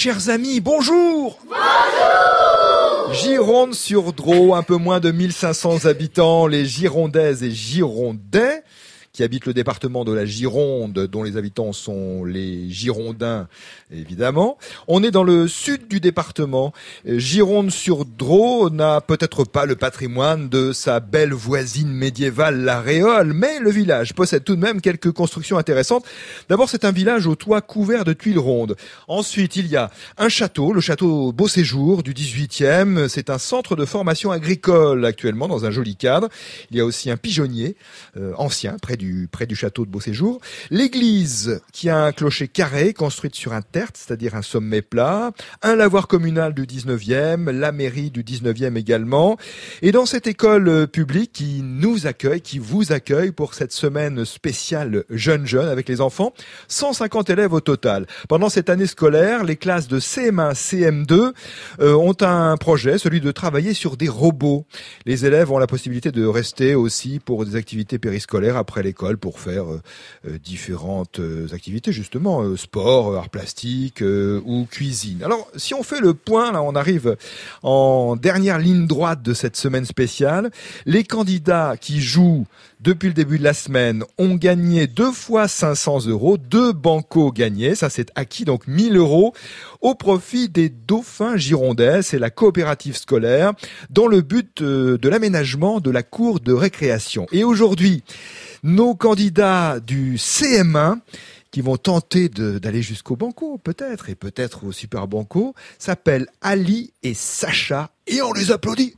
Chers amis, bonjour. Bonjour. Gironde-sur-Drô, un peu moins de 1500 habitants, les Girondaises et Girondais qui habitent le département de la Gironde, dont les habitants sont les Girondins, évidemment. On est dans le sud du département. Gironde-sur-Drô n'a peut-être pas le patrimoine de sa belle voisine médiévale, la Réole, mais le village possède tout de même quelques constructions intéressantes. D'abord, c'est un village au toit couvert de tuiles rondes. Ensuite, il y a un château, le château Beauséjour du 18e. C'est un centre de formation agricole actuellement dans un joli cadre. Il y a aussi un pigeonnier ancien près du château de Beauséjour. L'église qui a un clocher carré construite sur un tertre, c'est-à-dire un sommet plat, un lavoir communal du 19e, la mairie du 19e également. Et dans cette école publique qui nous accueille, qui vous accueille pour cette semaine spéciale jeunes avec les enfants, 150 élèves au total. Pendant cette année scolaire, les classes de CM1, CM2 ont un projet, celui de travailler sur des robots. Les élèves ont la possibilité de rester aussi pour des activités périscolaires après l'école pour faire différentes activités, justement, sport, arts plastiques ou cuisine. Alors, si on fait le point, là, on arrive en dernière ligne droite de cette semaine spéciale. Les candidats qui jouent depuis le début de la semaine ont gagné 2 fois 500 €, 2 bancos gagnés, ça c'est acquis, donc 1000 € au profit des Dauphins Girondais, c'est la coopérative scolaire, dans le but de l'aménagement de la cour de récréation. Et aujourd'hui, nos candidats du CM1 qui vont tenter d'aller jusqu'au banco, peut-être, et peut-être au super banco, s'appellent Ali et Sacha, et on les applaudit.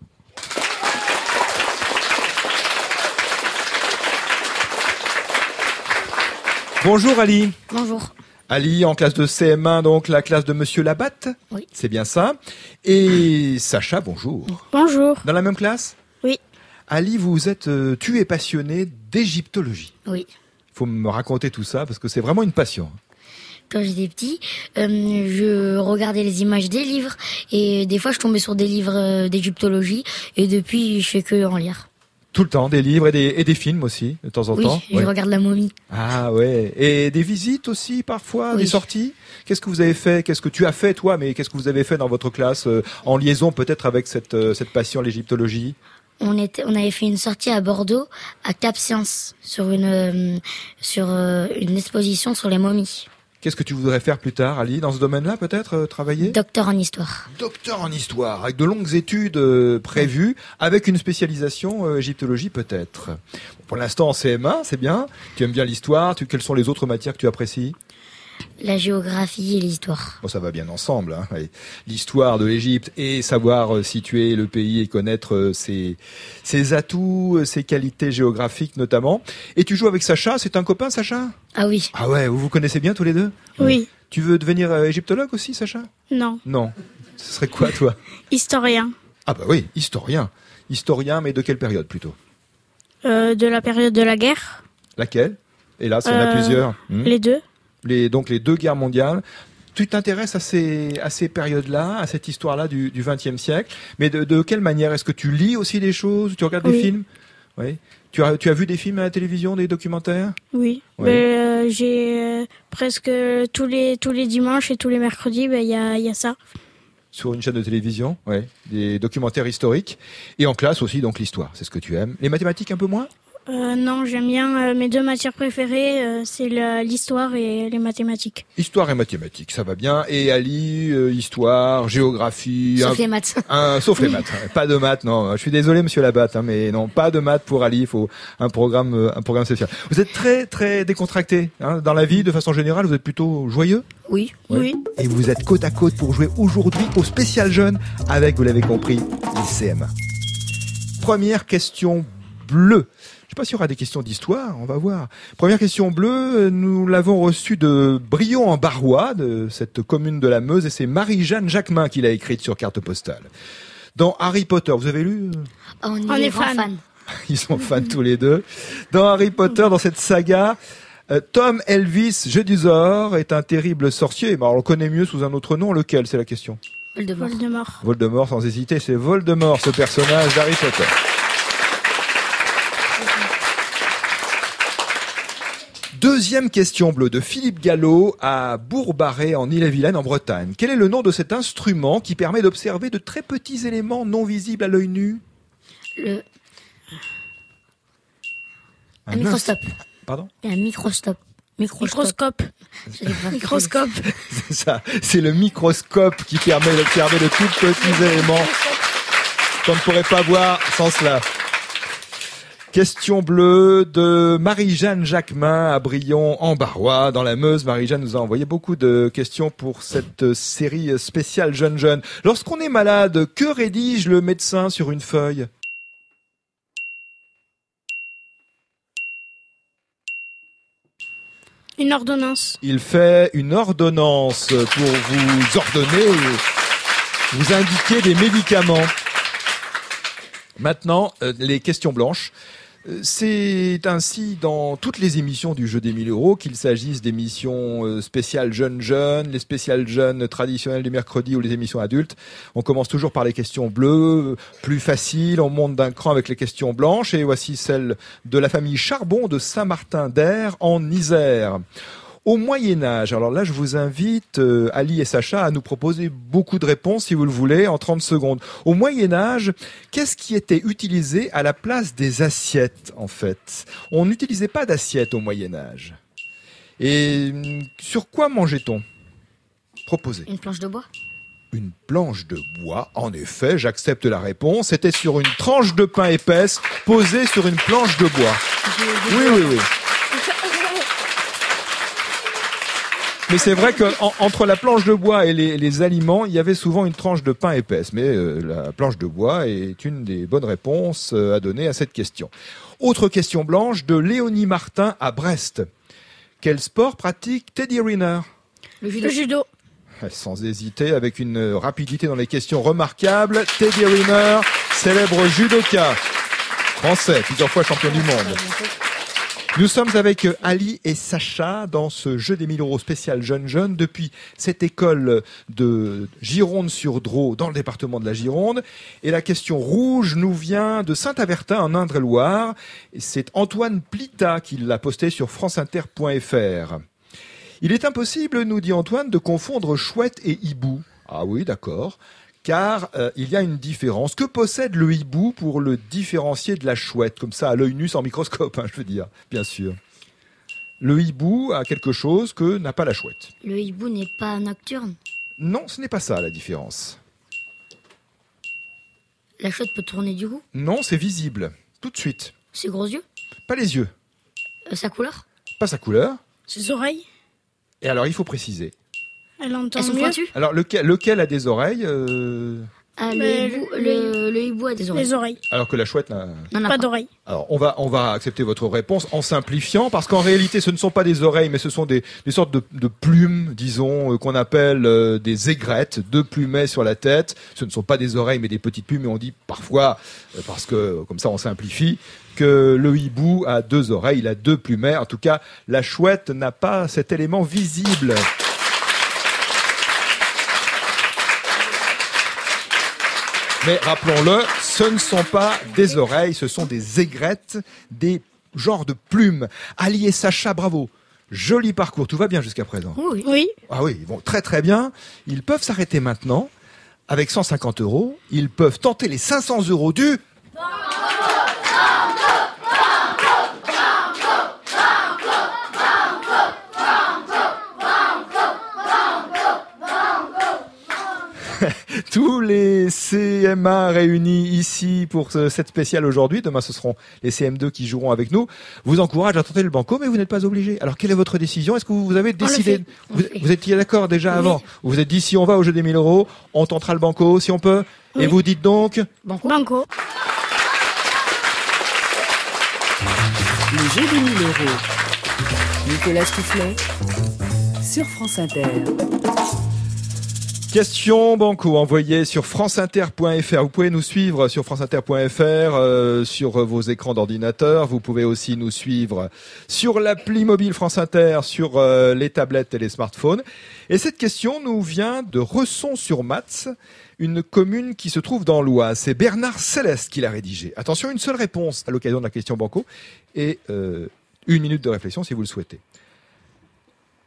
Bonjour Ali. Bonjour. Ali en classe de CM1, donc la classe de Monsieur Labatte. Oui. C'est bien ça. Et Sacha, bonjour. Bonjour. Dans la même classe ? Oui. Ali, tu es passionné d'égyptologie. Oui. Il faut me raconter tout ça parce que c'est vraiment une passion. Quand j'étais petit, je regardais les images des livres et des fois je tombais sur des livres d'égyptologie et depuis je fais que en lire. Tout le temps, des livres et des films aussi, de temps en temps. Oui, je regarde La Momie. Ah ouais. Et des visites aussi parfois, des sorties. Qu'est-ce que vous avez fait ? Qu'est-ce que tu as fait toi ? Mais qu'est-ce que vous avez fait dans votre classe en liaison peut-être avec cette passion, l'égyptologie ? On avait fait une sortie à Bordeaux, à Cap Science, sur une exposition sur les momies. Qu'est-ce que tu voudrais faire plus tard, Ali, dans ce domaine-là, peut-être, travailler ? Docteur en histoire. Docteur en histoire, avec de longues études prévues, avec une spécialisation égyptologie peut-être. Pour l'instant, en CM1, c'est bien. Tu aimes bien l'histoire. Quelles sont les autres matières que tu apprécies ? La géographie et l'histoire. Bon, ça va bien ensemble, hein. L'histoire de l'Égypte et savoir situer le pays et connaître ses atouts, ses qualités géographiques notamment. Et tu joues avec Sacha, c'est un copain Sacha ? Ah oui. Ah ouais, vous vous connaissez bien tous les deux ? Oui. Tu veux devenir égyptologue aussi Sacha ? Non. Non. Ce serait quoi toi ? Historien. Ah bah oui, historien. Historien, mais de quelle période plutôt ? De la période de la guerre. Laquelle ? Et là, il y en a plusieurs. Les deux. Donc les 2 guerres mondiales. Tu t'intéresses à ces périodes-là, à cette histoire-là du XXe siècle. Mais de quelle manière ? Est-ce que tu lis aussi des choses ? Tu regardes des films ? Oui. Tu as vu des films à la télévision, des documentaires ? Oui. Ouais. J'ai presque tous les dimanches et tous les mercredis, il y a ça. Sur une chaîne de télévision, ouais. Des documentaires historiques. Et en classe aussi, donc l'histoire, c'est ce que tu aimes. Les mathématiques un peu moins ? Non, j'aime bien mes 2 matières préférées, c'est l'histoire et les mathématiques. Histoire et mathématiques, ça va bien. Et Ali, histoire, géographie... Sauf les maths. Sauf les maths. Pas de maths, non. Je suis désolé, monsieur Labatte, mais non, pas de maths pour Ali. Il faut un programme spécial. Vous êtes très, très décontracté, hein, dans la vie, de façon générale. Vous êtes plutôt joyeux ? Oui. Ouais. Oui. Et vous êtes côte à côte pour jouer aujourd'hui au spécial jeune avec, vous l'avez compris, l'ICM. Première question bleue. Je ne sais pas s'il y aura des questions d'histoire, on va voir. Première question bleue, nous l'avons reçue de Brion-en-Barrois, de cette commune de la Meuse, et c'est Marie-Jeanne Jacquemin qui l'a écrite sur carte postale. Dans Harry Potter, vous avez lu ? On est fans. Ils sont fans tous les deux. Dans Harry Potter, dans cette saga, Tom Elvis Jedusor est un terrible sorcier. Alors, on le connaît mieux sous un autre nom, lequel, c'est la question ? Voldemort. Voldemort, sans hésiter, c'est Voldemort, ce personnage d'Harry Potter. Deuxième question bleue de Philippe Gallo à Bourg-Barré en Ille-et-Vilaine en Bretagne. Quel est le nom de cet instrument qui permet d'observer de très petits éléments non visibles à l'œil nu? Un microscope. Pardon? Un microscope. Microscope. Microscope. C'est ça, c'est le microscope qui permet d'observer de tout petits éléments qu'on ne pourrait pas voir sans cela. Question bleue de Marie-Jeanne Jacquemin à Brion en Barrois dans la Meuse. Marie-Jeanne nous a envoyé beaucoup de questions pour cette série spéciale Jeune. Lorsqu'on est malade, que rédige le médecin sur une feuille? Une ordonnance. Il fait une ordonnance pour vous ordonner, vous indiquer des médicaments. Maintenant, les questions blanches. C'est ainsi dans toutes les émissions du jeu des 1000 euros, qu'il s'agisse d'émissions spéciales jeunes, les spéciales jeunes traditionnelles du mercredi ou les émissions adultes. On commence toujours par les questions bleues, plus faciles, on monte d'un cran avec les questions blanches, et voici celle de la famille Charbon de Saint-Martin-d'Air en Isère. Au Moyen-Âge, alors là je vous invite, Ali et Sacha, à nous proposer beaucoup de réponses si vous le voulez, en 30 secondes. Au Moyen-Âge, qu'est-ce qui était utilisé à la place des assiettes en fait? On n'utilisait pas d'assiettes au Moyen-Âge. Et sur quoi mangeait-on? Proposez. Une planche de bois. Une planche de bois, en effet, j'accepte la réponse. C'était sur une tranche de pain épaisse posée sur une planche de bois. Oui. Mais c'est vrai que entre la planche de bois et les aliments, il y avait souvent une tranche de pain épaisse. Mais la planche de bois est une des bonnes réponses à donner à cette question. Autre question blanche de Léonie Martin à Brest. Quel sport pratique Teddy Riner? Le judo. Sans hésiter, avec une rapidité dans les questions remarquable, Teddy Riner, célèbre judoka français, plusieurs fois champion du monde. Nous sommes avec Ali et Sacha dans ce jeu des 1000 euros spécial Jeune depuis cette école de Gironde-sur-Drô dans le département de la Gironde. Et la question rouge nous vient de Saint-Avertin en Indre-et-Loire. C'est Antoine Plita qui l'a posté sur franceinter.fr. Il est impossible, nous dit Antoine, de confondre chouette et hibou. Ah oui, d'accord. Car il y a une différence. Que possède le hibou pour le différencier de la chouette? Comme ça, à l'œil nu, sans microscope, je veux dire, bien sûr. Le hibou a quelque chose que n'a pas la chouette. Le hibou n'est pas nocturne. Non, ce n'est pas ça la différence. La chouette peut tourner du coup. Non, c'est visible, tout de suite. Ses gros yeux. Pas les yeux. Sa couleur. Pas sa couleur. Ses oreilles. Et alors, il faut préciser. Elle entend Elles sont mieux. pointues. Alors, lequel a des oreilles Le hibou a des oreilles. Les oreilles. alors que la chouette n'a... Pas d'oreilles. Alors, on va accepter votre réponse en simplifiant, parce qu'en réalité, ce ne sont pas des oreilles, mais ce sont des sortes de plumes, disons, qu'on appelle des aigrettes, 2 plumets sur la tête. Ce ne sont pas des oreilles, mais des petites plumes, et on dit parfois, parce que comme ça on simplifie, que le hibou a 2 oreilles, il a 2 plumets. En tout cas, la chouette n'a pas cet élément visible. Mais rappelons-le, ce ne sont pas des oreilles, ce sont des aigrettes, des genres de plumes. Ali et Sacha, bravo. Joli parcours, tout va bien jusqu'à présent. Oui. Ah oui, ils vont très très bien. Ils peuvent s'arrêter maintenant. Avec 150 €, ils peuvent tenter les 500 € du... Tous les CM1 réunis ici pour cette spéciale aujourd'hui, demain ce seront les CM2 qui joueront avec nous, vous encouragent à tenter le banco, mais vous n'êtes pas obligés. Alors quelle est votre décision? Est-ce que vous avez décidé? Vous étiez d'accord déjà avant? Vous vous êtes dit si on va au jeu des 1000 €, on tentera le banco si on peut? Oui. Et vous dites donc? Banco. Le jeu des 1000 €. Nicolas Stoufflet sur France Inter. Question banco envoyée sur franceinter.fr. Vous pouvez nous suivre sur franceinter.fr sur vos écrans d'ordinateur. Vous pouvez aussi nous suivre sur l'appli mobile France Inter, sur les tablettes et les smartphones. Et cette question nous vient de Resson-sur-Matz, une commune qui se trouve dans l'Oise. C'est Bernard Céleste qui l'a rédigée. Attention, une seule réponse à l'occasion de la question banco et 1 minute de réflexion si vous le souhaitez.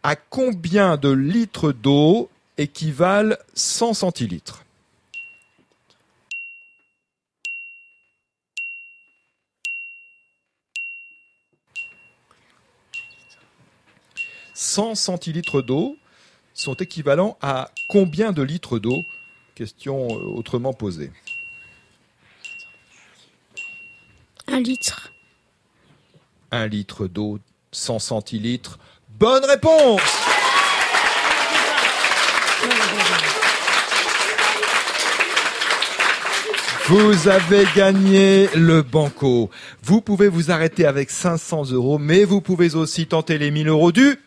À combien de litres d'eau équivalent 100 centilitres? « 100 centilitres d'eau sont équivalents à combien de litres d'eau ?» Question autrement posée. 1 litre. 1 litre d'eau, 100 centilitres. Bonne réponse! Vous avez gagné le banco. Vous pouvez vous arrêter avec 500 €, mais vous pouvez aussi tenter les 1000 € du...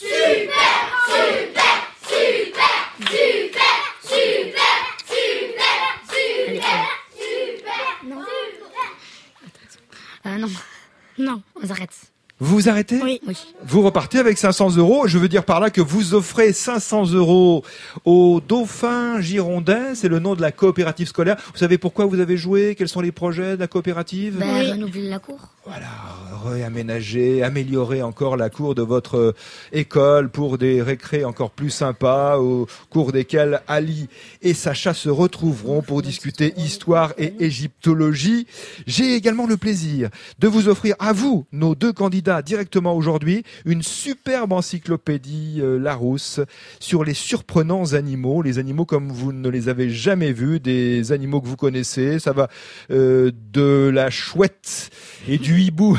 Non, Non. on s'arrête. Vous vous arrêtez? Oui. Oui. Vous repartez avec 500 €. Je veux dire par là que vous offrez 500 € aux Dauphins Girondins. C'est le nom de la coopérative scolaire. Vous savez pourquoi vous avez joué? Quels sont les projets de la coopérative? Ben, renouveler la cour. Voilà, réaménager, améliorer encore la cour de votre école pour des récrés encore plus sympas, au cours desquels Ali et Sacha se retrouveront pour discuter histoire et égyptologie. J'ai également le plaisir de vous offrir à vous, nos 2 candidats directement aujourd'hui, une superbe encyclopédie Larousse sur les surprenants animaux, les animaux comme vous ne les avez jamais vus, des animaux que vous connaissez. Ça va de la chouette et du hibou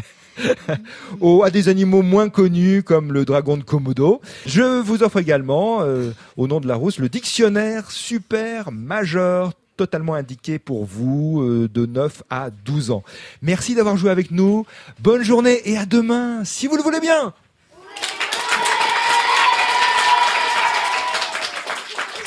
à des animaux moins connus comme le dragon de Komodo. Je vous offre également, au nom de Larousse, le dictionnaire super majeur, totalement indiqué pour vous, de 9 à 12 ans. Merci d'avoir joué avec nous. Bonne journée et à demain, si vous le voulez bien.